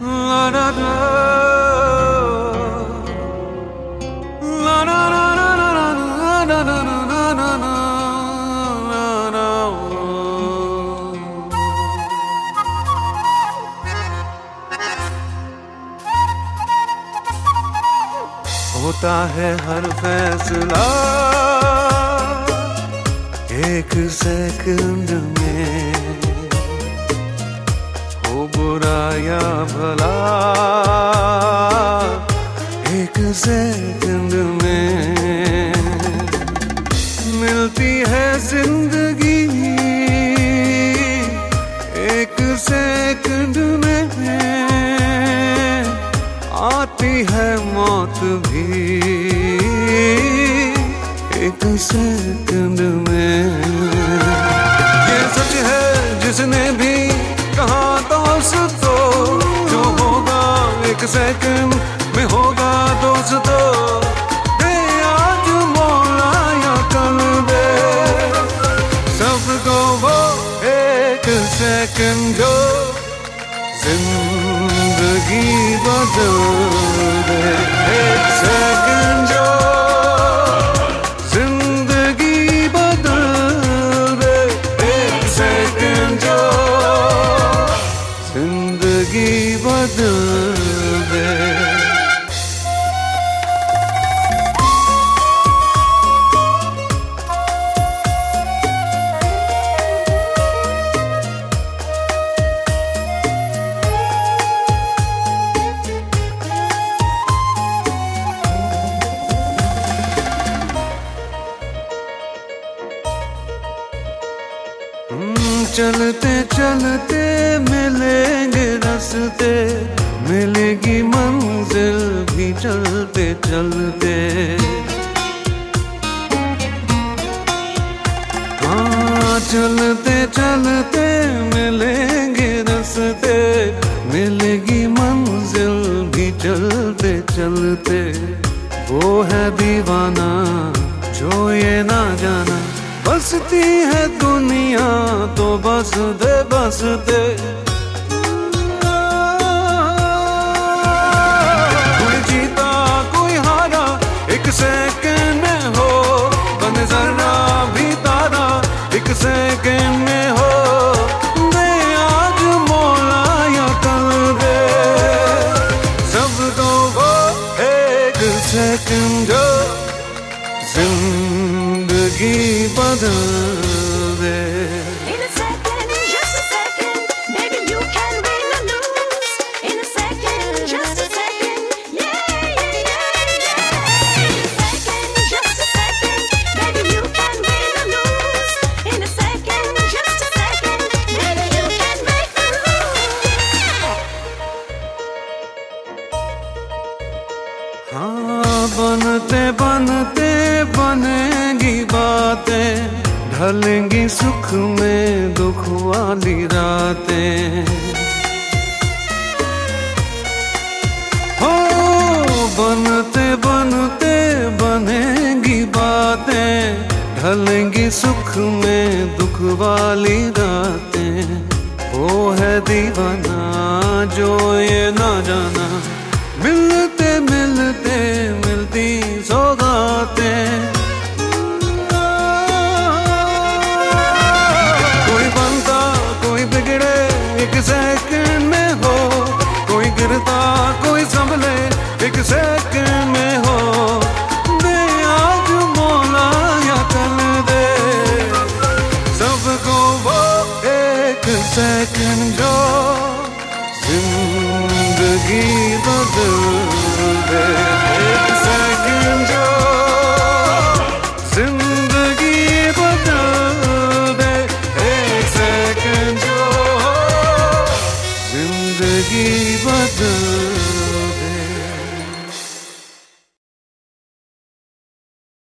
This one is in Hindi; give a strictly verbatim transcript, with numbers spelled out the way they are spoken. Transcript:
La da da. La da da da da da da da da da. होता है हर फैसला एक सेकंड में, हो बुरा या भला एक सेकंड में। मिलती है जिंदगी एक सेकंड में, आती है मौत भी एक सेकंड में। ये सच है जिसने भी कहा दोस्तों, जो होगा एक सेकंड में होगा दोस्तों। दे आज मौला या कल दे सबको वो एक सेकंड जो जिंदगी बदल दे। एक सेकंड जो जिंदगी बदल दे, एक सेकंड जो जिंदगी बदल दे। चलते चलते मिलेंगे रास्ते, मिलेगी मंजिल भी चलते चलते। हाँ चलते चलते मिलेंगे रास्ते, मिलेगी मंजिल भी चलते चलते। वो है दीवाना जो ये ना जाना, बसती है दुनिया तो बस दे बस दे। कोई जीता कोई हारा एक सेकंड में हो, बन जरा भी तारा एक सेकंड में हो। दे आज मौला या कल दे सबको वो एक सेकंड जो जिंदगी बदल दे। In a second, just a second, maybe you can win or lose. In a second, just a second, yeah, yeah, yeah, yeah. In a second, just a second, maybe you can win or lose. In a second, just a second, maybe you can make the rules. हाँ बनते बनते बनेगी बातें, ढलेंगी सुख में दुख वाली रातें। हो बनते बनते बनेगी बातें, ढलेंगी सुख में दुख वाली रातें। वो है दीवाना जो ये ना जाना, मिलते मिलते मिलती सौगातें। कोई बनता कोई बिगड़े एक सेकंड में हो, कोई गिरता कोई संभले एक सेकंड में हो। दे आज मौला या कल दे सबको वो एक सेकंड जो जिंदगी बदल दे। एक सेकंड जो जिंदगी बदल दे, एक सेकंड जो जिंदगी बदल